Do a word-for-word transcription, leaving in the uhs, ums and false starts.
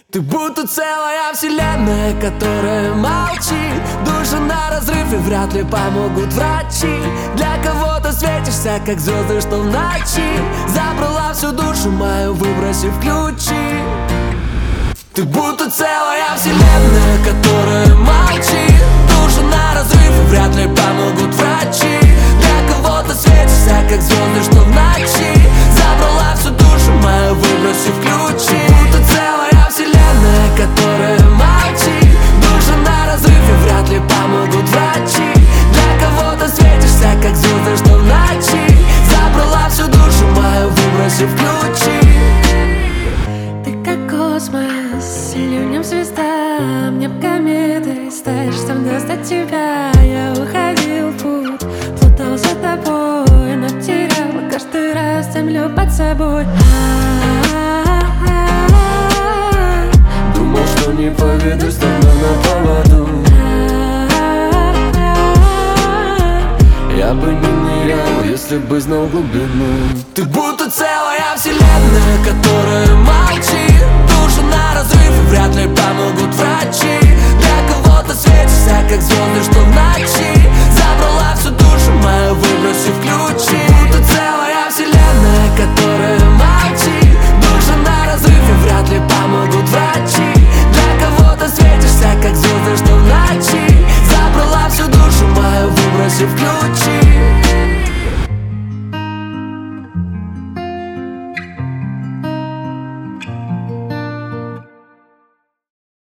Ты будто целая вселенная, которая молчит. Душа на разрыв и вряд ли помогут врачи. Для кого-то светишься, как звезды, что в ночи. Забрала всю душу мою, выбросив ключи. Ты будто целая вселенная, которая молчит. Душа на разрыв и вряд ли помогут врачи. Для кого-то светишься, как звезды, что в ночи. Забрала всю душу мою, выбросив ключи. Будто целая вселенная, которая молчит. Душа на разрыв и вряд ли помогут врачи. Для кого-то светишься, как звезды, что в ночи. Забрала всю душу мою, выбросив ключи. Ты как космос, ливнем звезда, мне б кометой стать, чтоб достать тебя. Я уходил в путь, плутал за тобой, но терял каждый раз землю под собой. Думал, что не поведусь, давно на поводу. Я бы не нырял, если бы знал глубину. Ты будто целая вселенная, которая молчит. Душа на разрыв и вряд ли помогут врачи. Для кого-то светишься, как звезды, что в ночи. Забрала всю душу мою, выбросив ключи. Будто целая вселенная, которая молчит. Душа на разрыв и вряд ли помогут врачи. Для кого-то светишься, как звезды, что в ночи. Забрала всю душу мою, выбросив ключи.